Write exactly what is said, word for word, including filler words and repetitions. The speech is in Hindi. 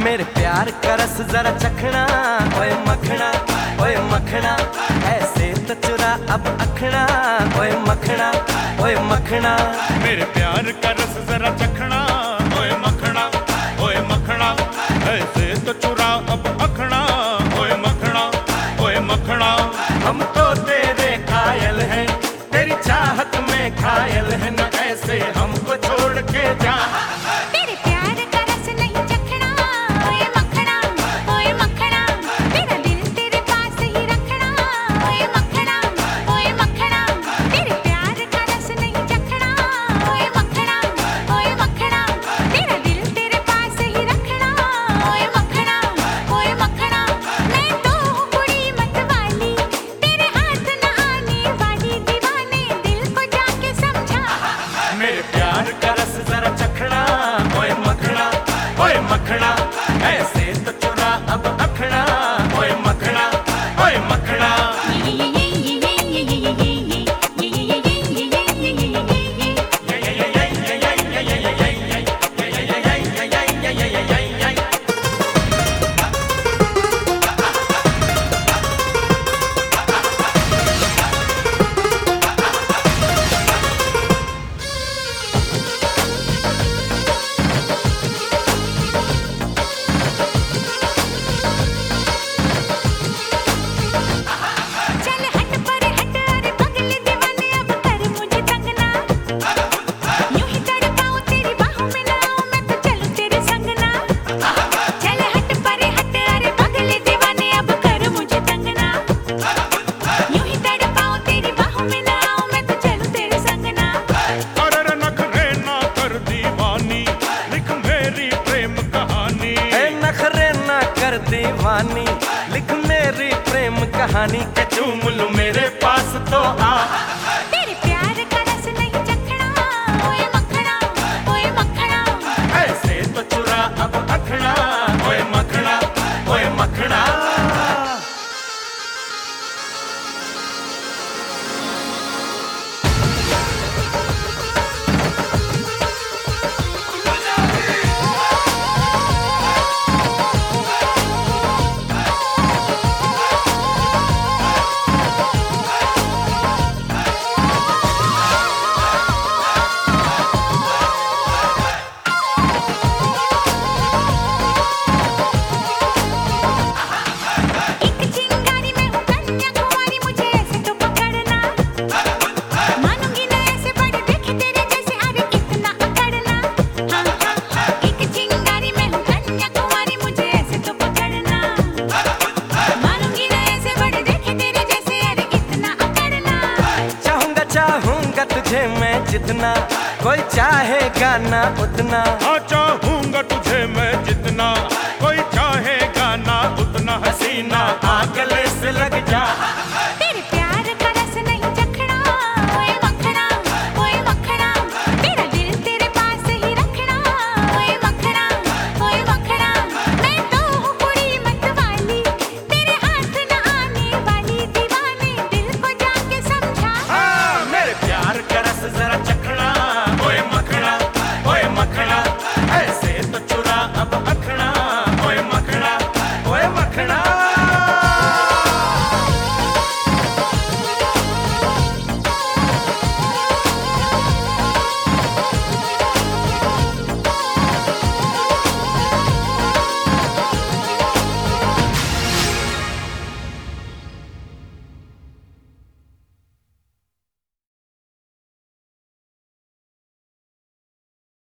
मेरे प्यार का रस जरा चखना, ओए मखना ओए मखना, ऐसे तो चुरा अब अखना, ओए मखना ओए मखना। मेरे प्यार का रस जरा चखना, ओए मखना ओए मखना, ऐसे तो चुरा अब अखना, ओए मखना ओए मखना। हम तो तेरे कायल हैं, तेरी चाहत में घायल है, न ऐसे हमको छोड़ के जा। तेरे प्यार का रस नहीं चखना, ओए मखना ओए मखना, तेरा दिल तेरे पास ही रखना, ओए मखना ओए मखना। तेरे प्यार का रस नहीं चखना, ओए मखना ओए मखना, तेरा दिल तेरे पास ही रखना, ओए मखना ओए मखना। मैं तो हूँ कुड़ी मतवाली, तेरे हाथ न आने वाली, दीवाने दिल को जाके समझा। मेरे प्यार का रस जरा चखना, ओए मखना ओए मखना, ऐसे तो चुरा अब अखना, ओए मखना ओए मखना। चल हट पर हट, अरे पगले दीवाने अब कर मुझे तंग ना, यूं ही तड़पाऊं तेरी बाहों में ना आऊं मैं तो चलूं तेरे संग ना। चल हट पर हट, अरे पगले दीवाने अब कर मुझे तंग ना, यूं ही तड़पाऊं तेरी बाहों में ना आऊं मैं तो चलूं तेरे संग ना। अरे नखरे ना कर दीवानी, लिख मेरी प्रेम कहानी। ए नखरे ना कर दीवानी, लिख मेरी प्रेम कहानी, के चूम लूं मेरे पास तो आ। तेरे प्यार का रस नहीं चखना, ओए मखना ओए मखना, ऐसे तो चुरा अब अखना, ओए मखना ओए मखना। एक चिंगारी में हूँ कन्याकुमारी, मुझे ऐसे तो पकड़ना, मानूंगी ना ऐसे बड़े देखे तेरे जैसे, अरे इतना अकड़ना। हाँ हाँ हाँ, एक चिंगारी में हूँ कन्याकुमारी, मुझे ऐसे तो पकड़ना, मानूंगी ना ऐसे बड़े देखे तेरे जैसे, अरे इतना अकड़ना। चाहूंगा चाहूंगा तुझे मैं जितना, कोई चाहेगा ना उतना। हाँ चाहूंगा तुझे मैं जितना, कोई चाहेगा ना उतना। हसीना आ गले से लग जा।